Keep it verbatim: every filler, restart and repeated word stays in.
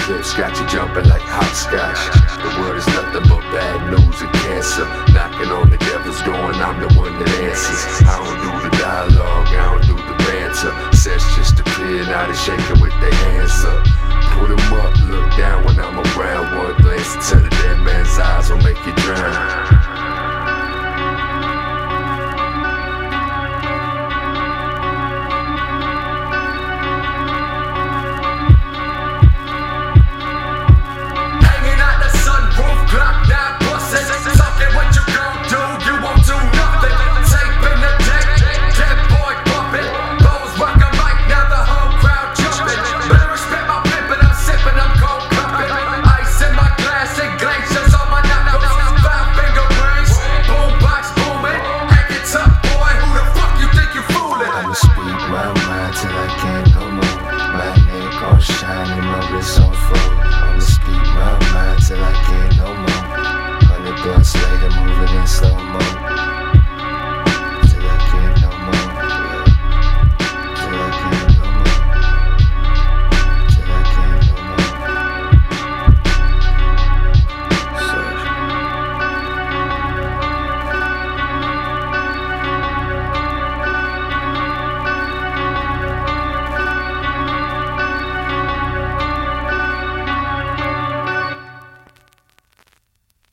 Lips got you jumping like hopscotch. The world is nothing but bad news and cancer. Knocking on the devil's door and I'm the one that answers. I don't do the dialogue, I don't do the banter. Sets just appear, now they shaking with their hands up. Put 'em up, look down when I'm around. One glance into the dead man's eyes will make you